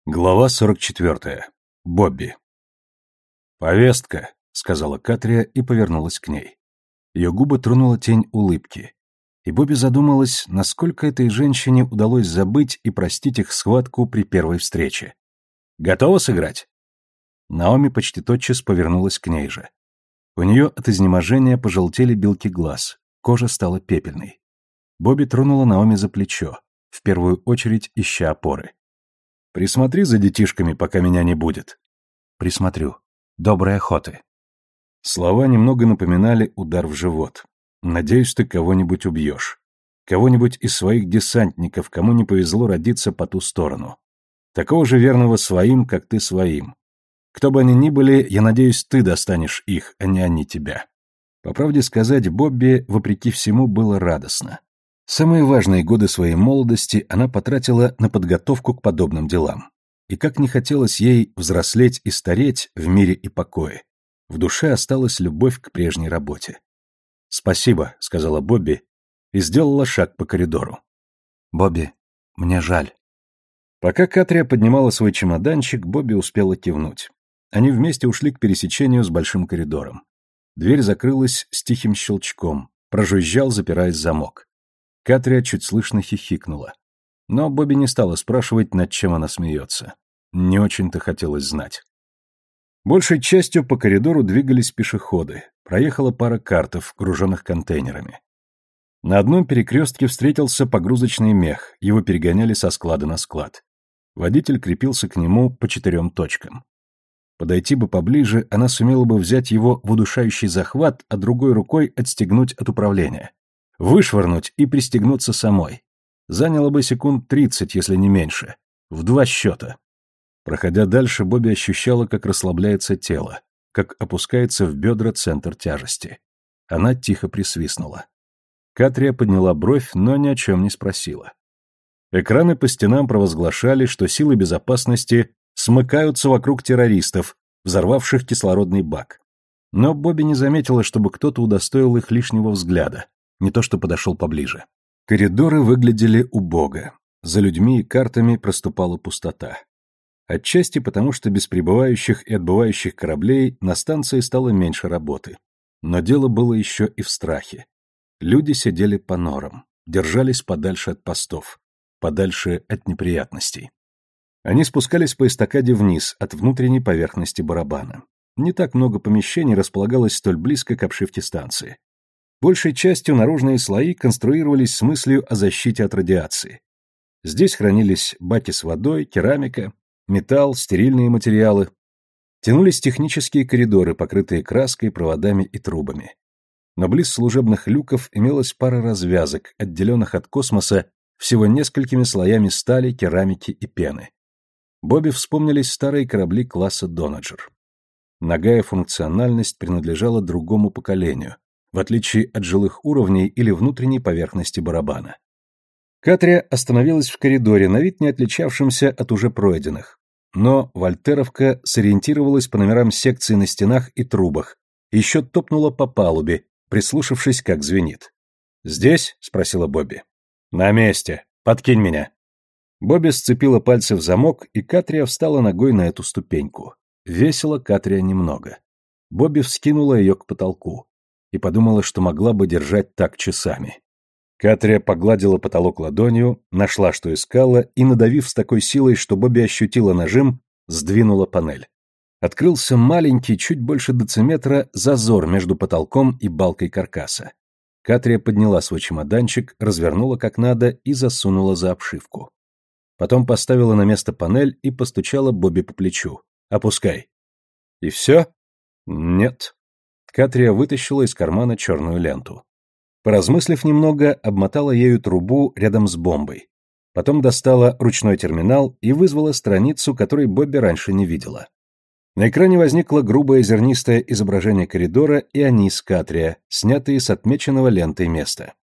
Глава 44. Бобби. «Повестка», — сказала Катрия и повернулась к ней. Ее губы тронула тень улыбки. И Бобби задумалась, насколько этой женщине удалось забыть и простить их схватку при первой встрече. «Готова сыграть?» Наоми почти тотчас повернулась к ней же. У нее от изнеможения пожелтели белки глаз, кожа стала пепельной. Бобби тронула Наоми за плечо, в первую очередь ища опоры. «Присмотри за детишками, пока меня не будет». «Присмотрю. Доброй охоты». Слова немного напоминали удар в живот. «Надеюсь, ты кого-нибудь убьешь. Кого-нибудь из своих десантников, кому не повезло родиться по ту сторону. Такого же верного своим, как ты своим. Кто бы они ни были, я надеюсь, ты достанешь их, а не они тебя». По правде сказать, Бобби, вопреки всему, было радостно. Самые важные годы своей молодости она потратила на подготовку к подобным делам. И как не хотелось ей взрослеть и стареть в мире и покое, в душе осталась любовь к прежней работе. «Спасибо», — сказала Бобби, и сделала шаг по коридору. «Бобби, мне жаль». Пока Катрия поднимала свой чемоданчик, Бобби успела кивнуть. Они вместе ушли к пересечению с большим коридором. Дверь закрылась с тихим щелчком, прожужжал, запираясь замок. Катрия чуть слышно хихикнула. Но Бобби не стала спрашивать, над чем она смеется. Не очень-то хотелось знать. Большей частью по коридору двигались пешеходы. Проехала пара картов, груженных контейнерами. На одном перекрестке встретился погрузочный мех, его перегоняли со склада на склад. Водитель крепился к нему по 4 точкам. Подойти бы поближе, она сумела бы взять его в удушающий захват, а другой рукой отстегнуть от управления. Вышвырнуть и пристегнуться самой. Заняло бы секунд 30, если не меньше. В 2 счета. Проходя дальше, Бобби ощущала, как расслабляется тело, как опускается в бедра центр тяжести. Она тихо присвистнула. Катрия подняла бровь, но ни о чем не спросила. Экраны по стенам провозглашали, что силы безопасности смыкаются вокруг террористов, взорвавших кислородный бак. Но Бобби не заметила, чтобы кто-то удостоил их лишнего взгляда. Не то что подошел поближе. Коридоры выглядели убого. За людьми и картами проступала пустота. Отчасти потому, что без прибывающих и отбывающих кораблей на станции стало меньше работы. Но дело было еще и в страхе. Люди сидели по норам, держались подальше от постов, подальше от неприятностей. Они спускались по эстакаде вниз, от внутренней поверхности барабана. Не так много помещений располагалось столь близко к обшивке станции. Большей частью наружные слои конструировались с мыслью о защите от радиации. Здесь хранились баки с водой, керамика, металл, стерильные материалы. Тянулись технические коридоры, покрытые краской, проводами и трубами. Но близ служебных люков имелась пара развязок, отделенных от космоса всего несколькими слоями стали, керамики и пены. Бобби вспомнились старые корабли класса «Донаджер». Нагая функциональность принадлежала другому поколению, в отличие от жилых уровней или внутренней поверхности барабана. Катрия остановилась в коридоре, на вид не отличавшемся от уже пройденных. Но вольтеровка сориентировалась по номерам секций на стенах и трубах, еще топнула по палубе, прислушавшись, как звенит. «Здесь?» — спросила Бобби. «На месте. Подкинь меня». Бобби сцепила пальцы в замок, и Катрия встала ногой на эту ступеньку. Весила Катрия немного. Бобби вскинула ее к потолку и подумала, что могла бы держать так часами. Катрия погладила потолок ладонью, нашла, что искала, и, надавив с такой силой, что Бобби ощутила нажим, сдвинула панель. Открылся маленький, чуть больше дециметра, зазор между потолком и балкой каркаса. Катрия подняла свой чемоданчик, развернула как надо и засунула за обшивку. Потом поставила на место панель и постучала Бобби по плечу. «Опускай». «И все?» «Нет». Катрия вытащила из кармана черную ленту. Поразмыслив немного, обмотала ею трубу рядом с бомбой. Потом достала ручной терминал и вызвала страницу, которой Бобби раньше не видела. На экране возникло грубое зернистое изображение коридора и Анис Катрия, снятые с отмеченного лентой места.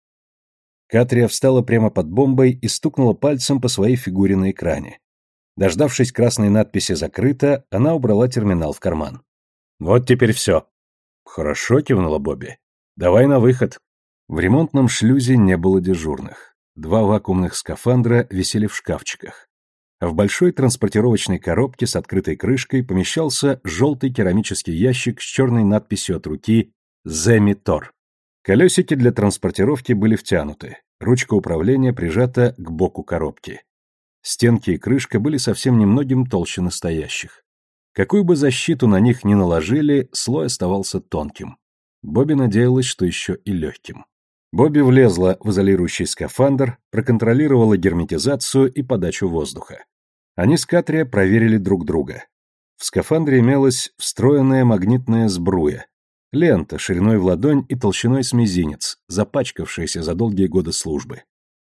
Катрия встала прямо под бомбой и стукнула пальцем по своей фигуре на экране. Дождавшись красной надписи «Закрыто», она убрала терминал в карман. «Вот теперь все». «Хорошо», — кивнула Бобби. «Давай на выход». В ремонтном шлюзе не было дежурных. 2 вакуумных скафандра висели в шкафчиках. В большой транспортировочной коробке с открытой крышкой помещался желтый керамический ящик с черной надписью от руки «Земитор». Колесики для транспортировки были втянуты, ручка управления прижата к боку коробки. Стенки и крышка были совсем немногим толще настоящих. Какую бы защиту на них ни наложили, слой оставался тонким. Бобби надеялась, что еще и легким. Бобби влезла в изолирующий скафандр, проконтролировала герметизацию и подачу воздуха. Они с Катрия проверили друг друга. В скафандре имелась встроенная магнитная сбруя, лента шириной в ладонь и толщиной с мизинец, запачкавшаяся за долгие годы службы.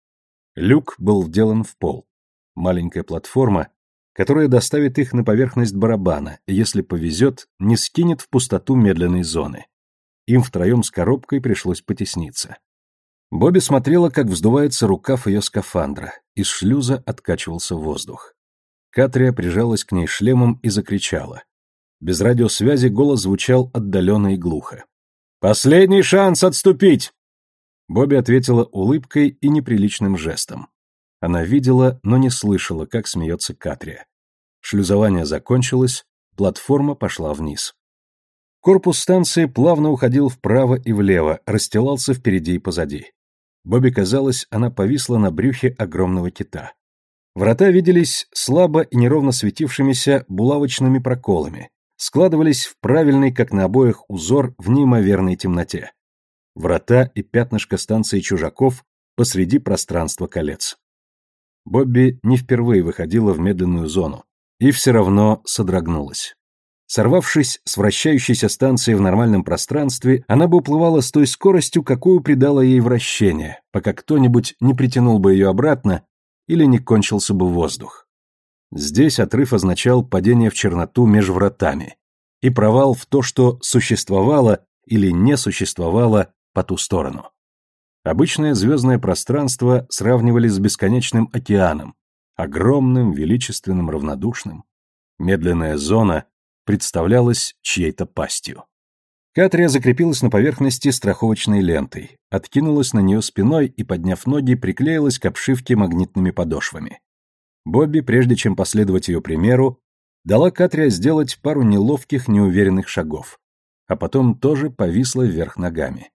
Люк был вделан в пол. Маленькая платформа, которая доставит их на поверхность барабана и, если повезет, не скинет в пустоту медленной зоны. Им втроем с коробкой пришлось потесниться. Бобби смотрела, как вздувается рукав ее скафандра, из шлюза откачивался воздух. Катрия прижалась к ней шлемом и закричала. Без радиосвязи голос звучал отдаленно и глухо. «Последний шанс отступить!» Бобби ответила улыбкой и неприличным жестом. Она видела, но не слышала, как смеется Катрия. Шлюзование закончилось, платформа пошла вниз. Корпус станции плавно уходил вправо и влево, расстилался впереди и позади. Бобби казалось, она повисла на брюхе огромного кита. Врата виделись слабо и неровно светившимися булавочными проколами, складывались в правильный, как на обоях, узор в неимоверной темноте. Врата и пятнышко станции чужаков посреди пространства колец. Бобби не впервые выходила в медленную зону, и все равно содрогнулась. Сорвавшись с вращающейся станции в нормальном пространстве, она бы уплывала с той скоростью, какую придало ей вращение, пока кто-нибудь не притянул бы ее обратно или не кончился бы воздух. Здесь отрыв означал падение в черноту меж вратами и провал в то, что существовало или не существовало по ту сторону. Обычное звездное пространство сравнивали с бесконечным океаном, огромным, величественным, равнодушным. Медленная зона представлялась чьей-то пастью. Катрия закрепилась на поверхности страховочной лентой, откинулась на нее спиной и, подняв ноги, приклеилась к обшивке магнитными подошвами. Бобби, прежде чем последовать ее примеру, дала Катрия сделать пару неловких, неуверенных шагов, а потом тоже повисла вверх ногами.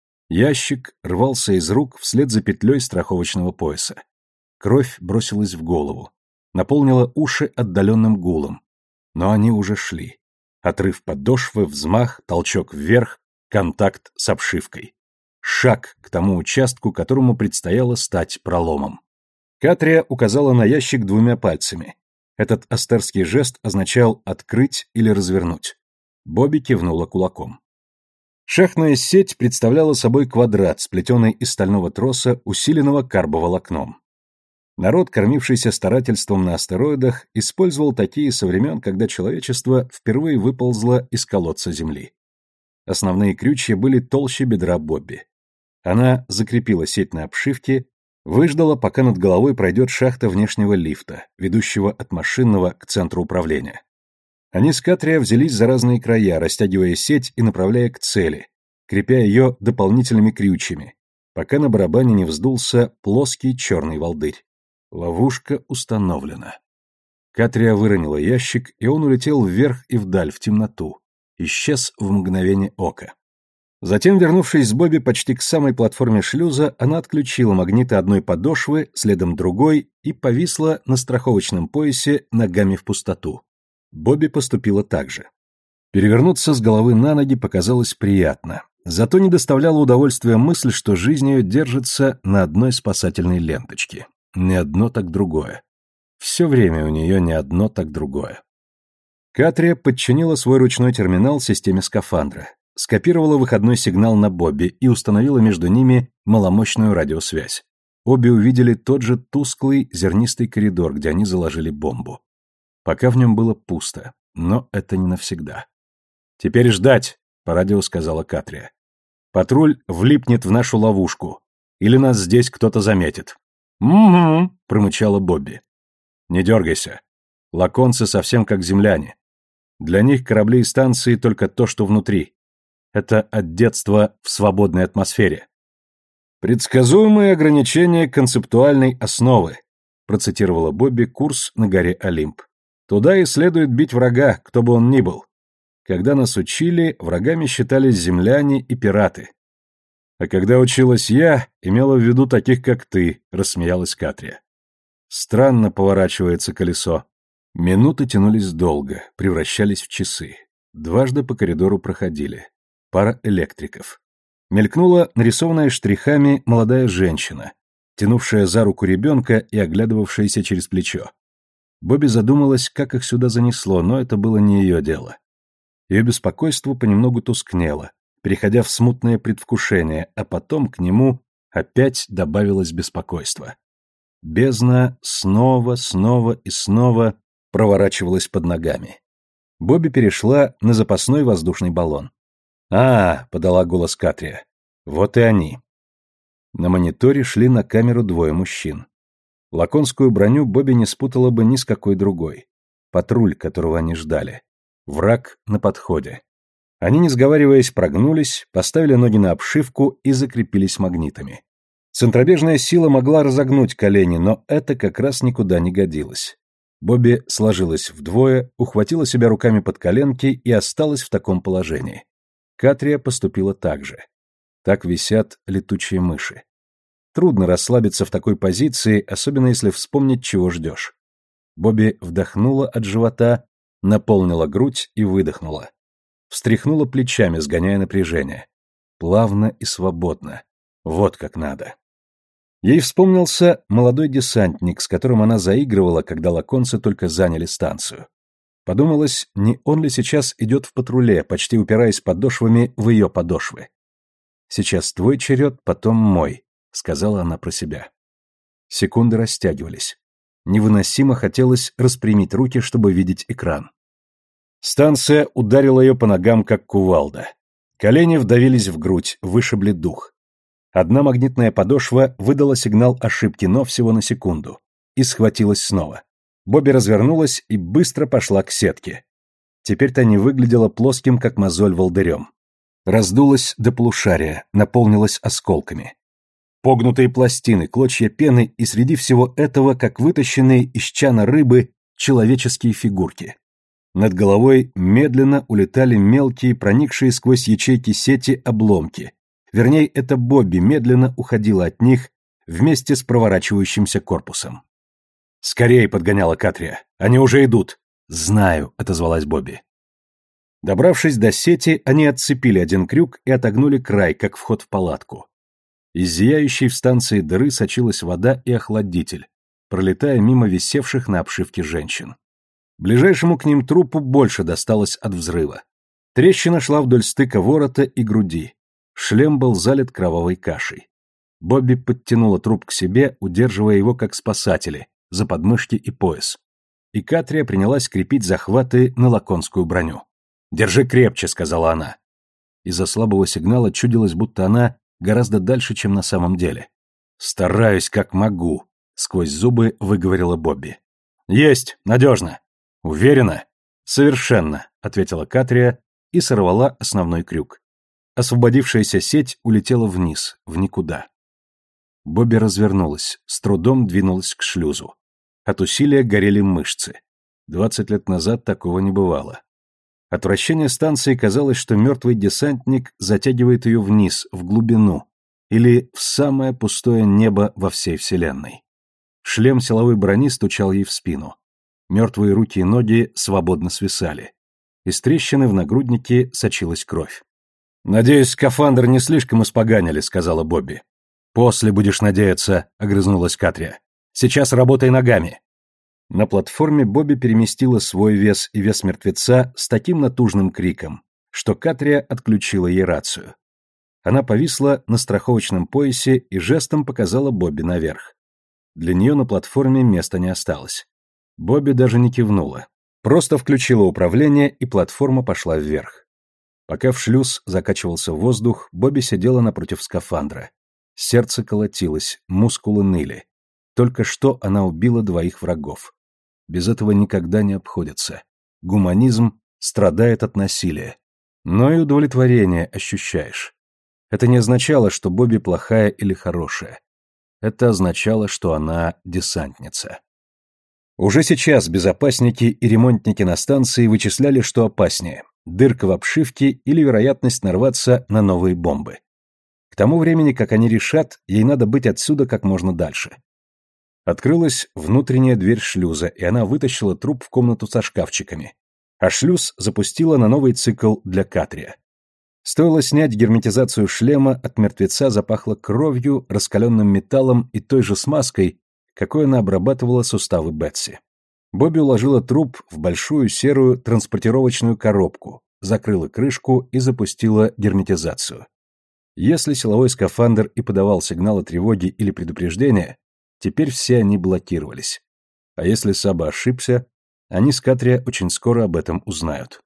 Ящик рвался из рук вслед за петлей страховочного пояса. Кровь бросилась в голову, наполнила уши отдаленным гулом. Но они уже шли. Отрыв подошвы, взмах, толчок вверх, контакт с обшивкой. Шаг к тому участку, которому предстояло стать проломом. Катрия указала на ящик двумя пальцами. Этот астерский жест означал «открыть» или «развернуть». Бобби кивнула кулаком. Шахтная сеть представляла собой квадрат, сплетенный из стального троса, усиленного карбоволокном. Народ, кормившийся старательством на астероидах, использовал такие со времен, когда человечество впервые выползло из колодца Земли. Основные крючья были толще бедра Бобби. Она закрепила сеть на обшивке, выждала, пока над головой пройдет шахта внешнего лифта, ведущего от машинного к центру управления. Они с Катрия взялись за разные края, растягивая сеть и направляя к цели, крепя ее дополнительными крючьями, пока на барабане не вздулся плоский черный волдырь. Ловушка установлена. Катрия выронила ящик, и он улетел вверх и вдаль, в темноту. Исчез в мгновение ока. Затем, вернувшись с Бобби почти к самой платформе шлюза, она отключила магниты одной подошвы, следом другой, и повисла на страховочном поясе ногами в пустоту. Бобби поступила так же. Перевернуться с головы на ноги показалось приятно, зато не доставляло удовольствия мысль, что жизнь ее держится на одной спасательной ленточке. Не одно, так другое. Все время у нее не одно, так другое. Катрия подчинила свой ручной терминал системе скафандра, скопировала выходной сигнал на Бобби и установила между ними маломощную радиосвязь. Обе увидели тот же тусклый зернистый коридор, где они заложили бомбу. Пока в нем было пусто, но это не навсегда. «Теперь ждать», — по радио сказала Катрия. «Патруль влипнет в нашу ловушку, или нас здесь кто-то заметит». «Угу», — промычала Бобби. «Не дергайся. Лаконцы совсем как земляне. Для них корабли и станции только то, что внутри. Это от детства в свободной атмосфере». «Предсказуемые ограничения концептуальной основы», процитировала Бобби курс на горе Олимп. «Туда и следует бить врага, кто бы он ни был. Когда нас учили, врагами считались земляне и пираты». «А когда училась я, имела в виду таких, как ты», — рассмеялась Катрия. «Странно поворачивается колесо». Минуты тянулись долго, превращались в часы. Дважды по коридору проходили. Пара электриков. Мелькнула нарисованная штрихами молодая женщина, тянувшая за руку ребенка и оглядывавшаяся через плечо. Бобби задумалась, как их сюда занесло, но это было не ее дело. Ее беспокойство понемногу тускнело, переходя в смутное предвкушение, а потом к нему опять добавилось беспокойство. Бездна снова и снова проворачивалась под ногами. Бобби перешла на запасной воздушный баллон. «А, — подала голос Катрия, — вот и они». На мониторе шли на камеру двое мужчин. Лаконскую броню Бобби не спутала бы ни с какой другой. Патруль, которого они ждали. Враг на подходе. Они, не сговариваясь, прогнулись, поставили ноги на обшивку и закрепились магнитами. Центробежная сила могла разогнуть колени, но это как раз никуда не годилось. Бобби сложилась вдвое, ухватила себя руками под коленки и осталась в таком положении. Катрия поступила так же. Так висят летучие мыши. Трудно расслабиться в такой позиции, особенно если вспомнить, чего ждешь. Бобби вдохнула от живота, наполнила грудь и выдохнула. Встряхнула плечами, сгоняя напряжение. Плавно и свободно. Вот как надо. Ей вспомнился молодой десантник, с которым она заигрывала, когда лаконцы только заняли станцию. Подумалось, не он ли сейчас идет в патруле, почти упираясь подошвами в ее подошвы. «Сейчас твой черед, потом мой», — сказала она про себя. Секунды растягивались. Невыносимо хотелось распрямить руки, чтобы видеть экран. Станция ударила ее по ногам, как кувалда. Колени вдавились в грудь, вышибли дух. Одна магнитная подошва выдала сигнал ошибки, но всего на секунду. И схватилась снова. Бобби развернулась и быстро пошла к сетке. Теперь та не выглядела плоским, как мозоль волдырем. Раздулась до полушария, наполнилась осколками. Погнутые пластины, клочья пены и среди всего этого, как вытащенные из чана рыбы, человеческие фигурки. Над головой медленно улетали мелкие, проникшие сквозь ячейки сети, обломки. Вернее, это Бобби медленно уходила от них вместе с проворачивающимся корпусом. «Скорее!» — подгоняла Катрия. «Они уже идут!» «Знаю!» — отозвалась Бобби. Добравшись до сети, они отцепили один крюк и отогнули край, как вход в палатку. Из зияющей в станции дыры сочилась вода и охладитель, пролетая мимо висевших на обшивке женщин. Ближайшему к ним трупу больше досталось от взрыва. Трещина шла вдоль стыка ворота и груди. Шлем был залит кровавой кашей. Бобби подтянула труп к себе, удерживая его как спасатели, за подмышки и пояс. И Катрия принялась крепить захваты на лаконскую броню. «Держи крепче», — сказала она. Из-за слабого сигнала чудилось, будто она гораздо дальше, чем на самом деле. «Стараюсь, как могу», — сквозь зубы выговорила Бобби. «Есть, надежно». «Уверена?» «Совершенно», — ответила Катрия и сорвала основной крюк. Освободившаяся сеть улетела вниз, в никуда. Бобби развернулась, с трудом двинулась к шлюзу. От усилия горели мышцы. 20 лет назад такого не бывало. От вращения станции казалось, что мертвый десантник затягивает ее вниз, в глубину, или в самое пустое небо во всей вселенной. Шлем силовой брони стучал ей в спину. Мертвые руки и ноги свободно свисали. Из трещины в нагруднике сочилась кровь. «Надеюсь, скафандр не слишком испоганили», — сказала Бобби. «После будешь надеяться», — огрызнулась Катрия. «Сейчас работай ногами». На платформе Бобби переместила свой вес и вес мертвеца с таким натужным криком, что Катрия отключила ей рацию. Она повисла на страховочном поясе и жестом показала Бобби наверх. Для нее на платформе места не осталось. Бобби даже не кивнула. Просто включила управление, и платформа пошла вверх. Пока в шлюз закачивался воздух, Бобби сидела напротив скафандра. Сердце колотилось, мускулы ныли. Только что она убила 2 врагов. Без этого никогда не обходится. Гуманизм страдает от насилия. Но и удовлетворение ощущаешь. Это не означало, что Бобби плохая или хорошая. Это означало, что она десантница. Уже сейчас безопасники и ремонтники на станции вычисляли, что опаснее – дырка в обшивке или вероятность нарваться на новые бомбы. К тому времени, как они решат, ей надо быть отсюда как можно дальше. Открылась внутренняя дверь шлюза, и она вытащила труп в комнату со шкафчиками, а шлюз запустила на новый цикл для Катрия. Стоило снять герметизацию шлема, от мертвеца запахло кровью, раскаленным металлом и той же смазкой, какой она обрабатывала суставы Бетси. Бобби уложила труп в большую серую транспортировочную коробку, закрыла крышку и запустила герметизацию. Если силовой скафандр и подавал сигналы тревоги или предупреждения, теперь все они блокировались. А если Саба ошибся, они с Катрия очень скоро об этом узнают.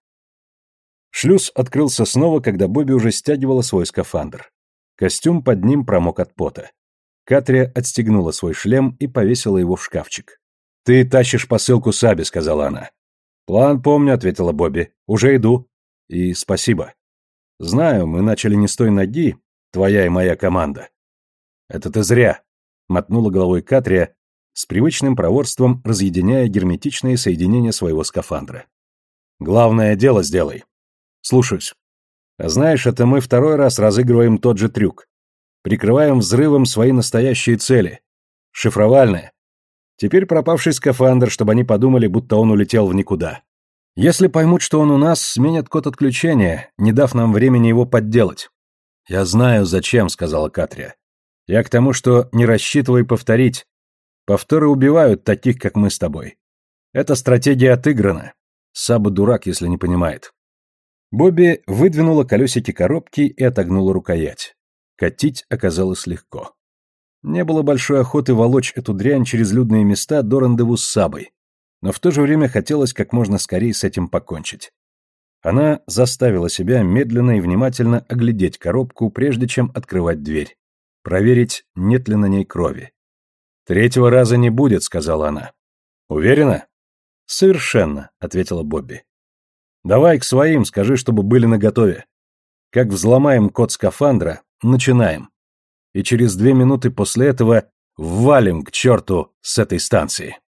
Шлюз открылся снова, когда Бобби уже стягивала свой скафандр. Костюм под ним промок от пота. Катрия отстегнула свой шлем и повесила его в шкафчик. «Ты тащишь посылку Сабе», — сказала она. «План помню», — ответила Бобби. «Уже иду. И спасибо. Знаю, мы начали не с той ноги, твоя и моя команда». «Это ты зря», — мотнула головой Катрия, с привычным проворством разъединяя герметичные соединения своего скафандра. «Главное дело сделай». «Слушаюсь. А знаешь, это мы второй раз разыгрываем тот же трюк. Прикрываем взрывом свои настоящие цели. Шифровальные. Теперь пропавший скафандр, чтобы они подумали, будто он улетел в никуда. Если поймут, что он у нас, сменят код отключения, не дав нам времени его подделать». «Я знаю, зачем», — сказала Катрия. «Я к тому, что не рассчитывай повторить. Повторы убивают таких, как мы с тобой. Эта стратегия отыграна. Саба дурак, если не понимает». Бобби выдвинула колесики коробки и отогнула рукоять. Катить оказалось легко. Не было большой охоты волочь эту дрянь через людные места до рандеву с Сабой, но в то же время хотелось как можно скорее с этим покончить. Она заставила себя медленно и внимательно оглядеть коробку, прежде чем открывать дверь, проверить, нет ли на ней крови. «Третьего раза не будет», — сказала она. «Уверена?» «Совершенно», — ответила Бобби. «Давай к своим, скажи, чтобы были наготове. Как взломаем код скафандра, начинаем. И через 2 минуты после этого валим к черту с этой станции».